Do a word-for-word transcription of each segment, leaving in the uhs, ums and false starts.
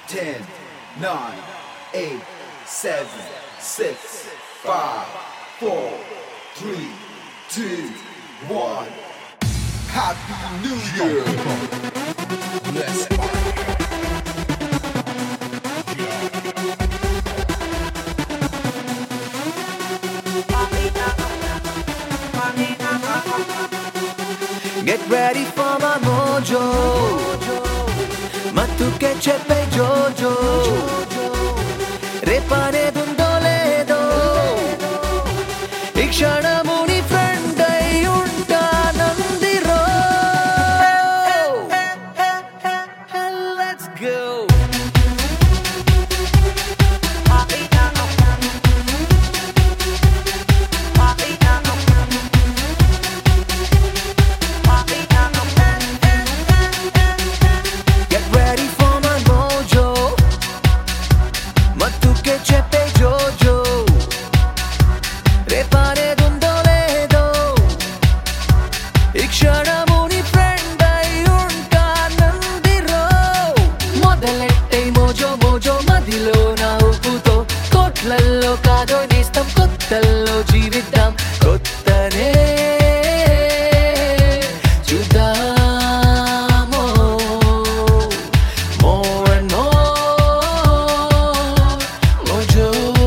ten, nine, eight, seven, six, five, four, three, two, one. Happy New Year! Let's Get ready for my mojo. Matuke chepe jojo. Repane dundo ledo. Ikshanamu ni friend ay untanandiro. Let's go. కొట్లల్లో కాదో నేస్తం కొత్తల్లో జీవిద్దాం కొత్తనే చూద్దాము more and more mojo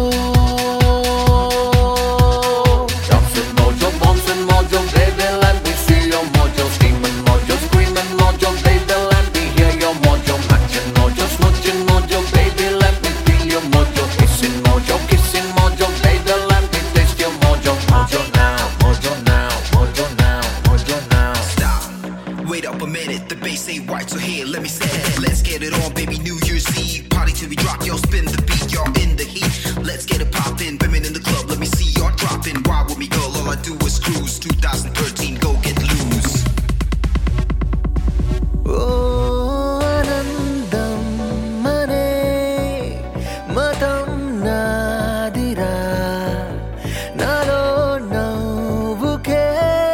bouncing mojo bouncing mojo baby let me see your mojo screaming mojo screaming mojo baby let me hear your mojo matching mojo smooching mojo baby let me feel your mojo kissing mojo kissing mojo baby let me taste your mojo mojo now mojo now mojo now mojo now stop. Wait up a minute, the bass ain't right, so here, let me say it. Let's get it on, baby, New Year's Eve. Party till we drop, y'all spin the beat, y'all in the heat. Let's get it poppin', women in the club, let me see y'all droppin'. Ride with me, girl, all I do is cruise. twenty thirteen, go get loose. Oh, anandam mane matam nadira nalo navvuke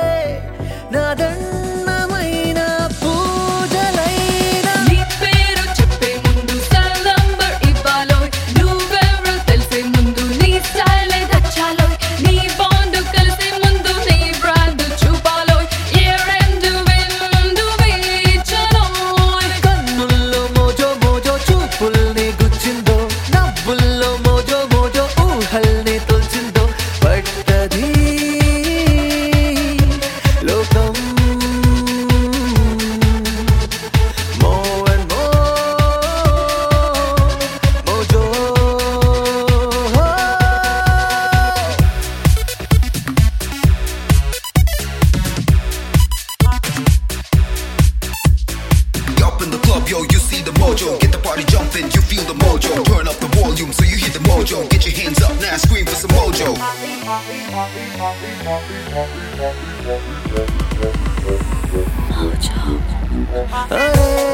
nadannamaina పూజలైన నీ పేరు చెప్పే ముందు సలంబర్ ఇవ్వాలోయ్ నువ్వెవరో తెలిసే ముందు నీ స్టైలే నచ్చాలోయ్ నీ బాండు కలిసే ముందు నీ బ్రాండ్ చూపాలోయ్ ఇయర్ ఎండ్ విందు వీచలోయ్ కన్నుల్లో మోజో మోజో చూపుల్ని గుచ్చిందో నవ్వుల్లో మోజో మోజో ఊహల్ని తొల్చిందో పట్టది లోకం more and more mojo Up in the club, yo, you see the mojo. Get the party jumping, you feel the mojo. Turn up the volume so you hear the mojo. Get your hands up now, scream for some mojo. అరే